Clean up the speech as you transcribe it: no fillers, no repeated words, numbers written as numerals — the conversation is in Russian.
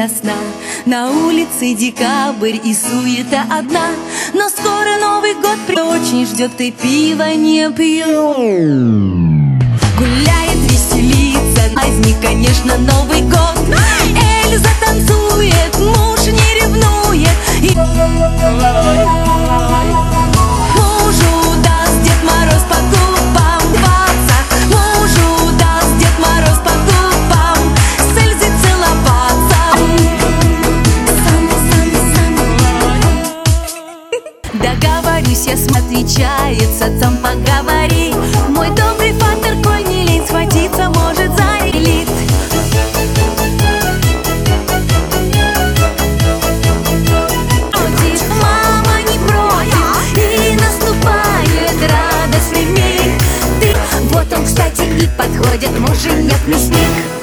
сна. На улице декабрь и суета одна, но скоро Новый год очень ждет, и пиво не пьет. Гуляет, веселится, праздник, конечно, Новый год. Эльза танцует, муж не ревнует, и мужу даст Дед Мороз по губам. Мужу даст Дед Мороз по губам, с Эльзой целоваться. Договорюсь я, отвечает с отцом, поговори. Мой добрый фатер, коль не лень, схватиться может за элит. Мама не против, и наступает радостный миг. Вот он, кстати, и подходит муженек-мясник.